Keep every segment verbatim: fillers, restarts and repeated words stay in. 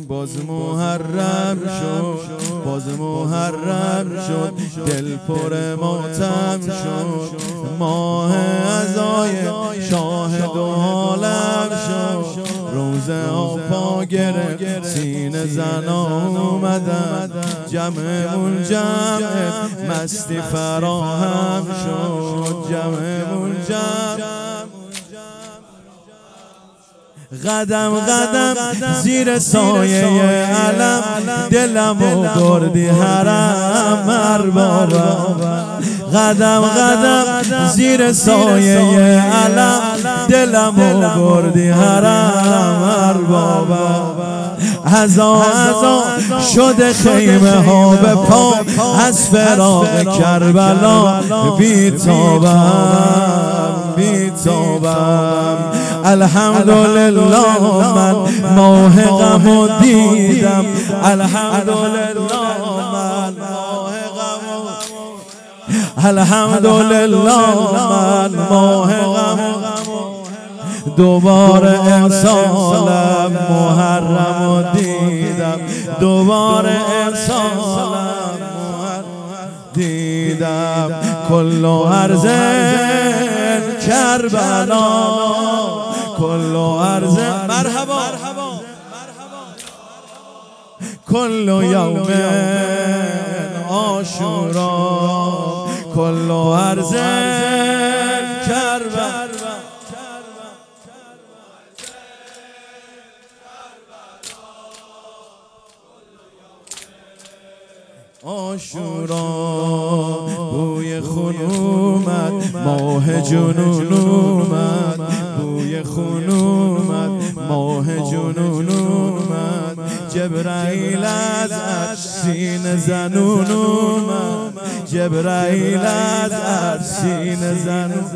باز محرم شد، باز محرم شد، دل پر ماتم شد، ماه عزای شاهد و حالم شد، روزه ها پا گرفت سینه زنا اومدن، جمعمون جمع مستی فراهم شد، جمعمون جمع قدم قدم زیر سایه علم، دلمو بردی حرم مربابا، قدم قدم زیر سایه علم، دلمو بردی حرم مربابا، هزا هزا شده خیمه ها به پا، از فراق کربلا بیتابم بیتابم. الحمدلله من ماه غمو دیدم، الحمدلله من ماه غمو، الحمدلله من ماه غمو، دوباره امسالم محرمو دیدم، دوباره امسالم محرم دیدم، کلو ارزن کربلا، کلو ارزن مرحبا، کلو یوم عاشورا، کلو ارزن کربلا، عاشورا بوی خون اومد، ماه جنون اومد، بوی خون اومد، ماه جنون اومد، جبرائیل از سینه زنون اومد، جبرائیل از سینه زنون،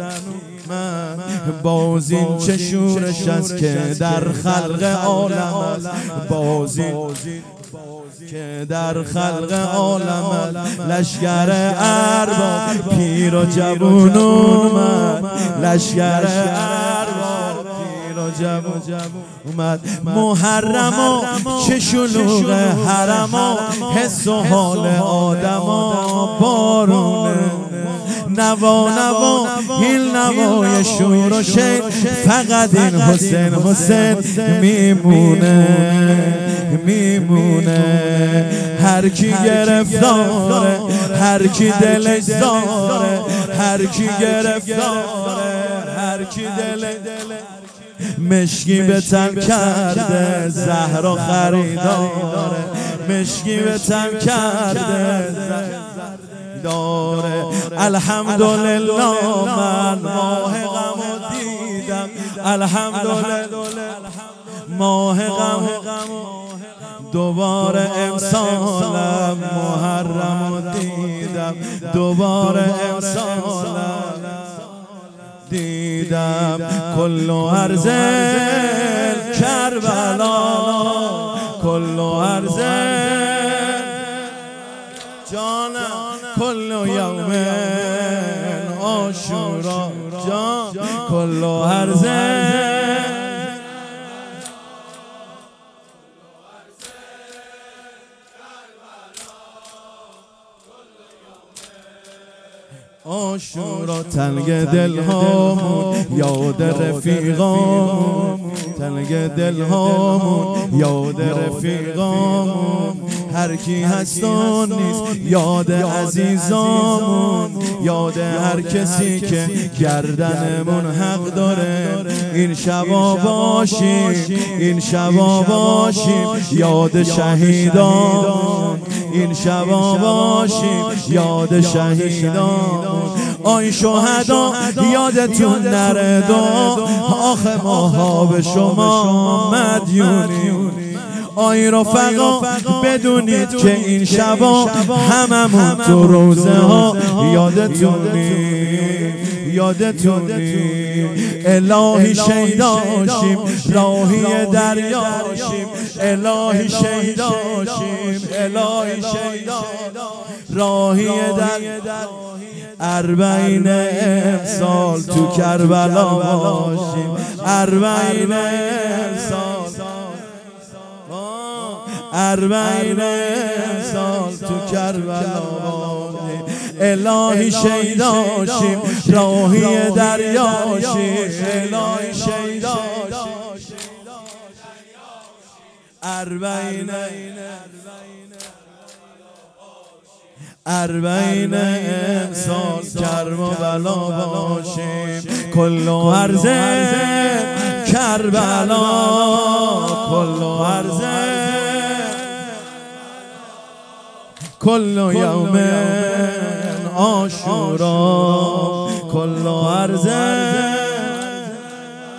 باز این چه شورش است که در خلق عالم است، باز این که در خلق عالم لشگر ارباب پیر و جوون اومد، لشگر ارباب پیر و جوون اومد، محرما چه شلوغ حرما، حس و حال آدما بارونه، نوا نوا این نوای شور و شین، فقط این حسین حسین میمونه میمونه، هر کی گرفتاره، هر کی دلش داره، هر کی گرفتاره، هر کی دلش مشکی به تن کرده، زهرا خریداره، مشکی به تن کرده داره، الحمدلله من ماه غمو دیدم، الحمدلله ماه غمو، دوباره امسالم محرمو دیدم، دوباره امسالم دیدم، کلو ارزل کربلا، کلو ارزل جانم، کلو یوم عاشورا جان، کلو ارزل عاشورا، تنگ دل هامون یاد رفیقامون، تنگ دل هامون یاد رفیقامون، هر کی هست و نیست یاد عزیزامون، یاد هر کسی که گردنمون حق داره، این شبا باشیم، این شبا باشیم یاد شهیدامون، این شبا باشیم یاد شهیدامون، آی شهدا یادتون نره دعا، آخه ماها به شما مدیونیم، آی رفقا بدونید که این شبا هممون تو روزه ها یادتونیم یادتونیم، الهی شیداشیم راهی دریاشیم، الهی شیداشیم الهی شیداشیم راهی در اربعین امسال تو کربلا باشیم، اربعین امسال اربعین سال تو کربلا الهی شیداشیم راهی دریاشیم الهی شیداشیم اربعین اربعین سال کرم و بلا باشیم کل عرض کربلا کل عرض کل یوم عاشورا کل عرض